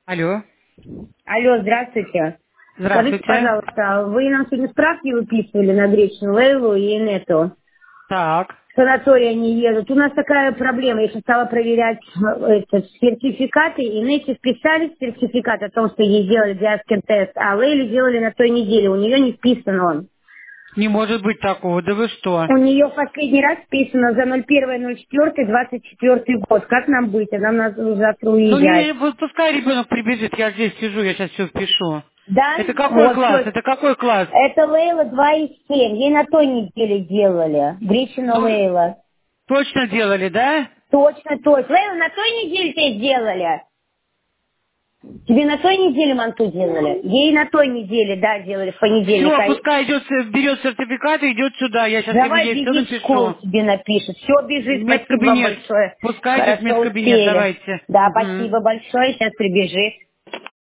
Алло. Алло, здравствуйте. Скажите, Здравствуйте. пожалуйста, вы нам сегодня справки выписывали на Гречную Лейлу и Инету? Так. В санаторий они едут. У нас такая проблема. Я сейчас стала проверять сертификаты. И Инете списали сертификат о том, что ей сделали диаскин-тест, а Лейле делали на той неделе. У нее не вписан он. Не может быть такого. Да вы что? У нее в последний раз вписано за 01.04.24 год. Как нам быть? А нам надо завтра Ну, уезжать. пускай ребенок прибежит. Я здесь сижу, я сейчас все впишу. Да? Это какой Вот класс? все. Это какой класс? Это Лейла 2,7. Ей на той неделе делали. Гречина Ну, Лейла. точно делали, да? Точно, точно. Лейла, на той неделе тебе сделали. Тебе на той неделе манту делали? Ей на той неделе, да, делали, в понедельник. Все, пускай идет, берет сертификат и идет сюда. Я сейчас ему Давай здесь все беги в школу, напишу. тебе напишет. Все, В бежит, спасибо вам медкабинет. большое. Пускай идет в Хорошо медкабинет, успели. давайте. Да, Угу. спасибо большое, сейчас прибежит.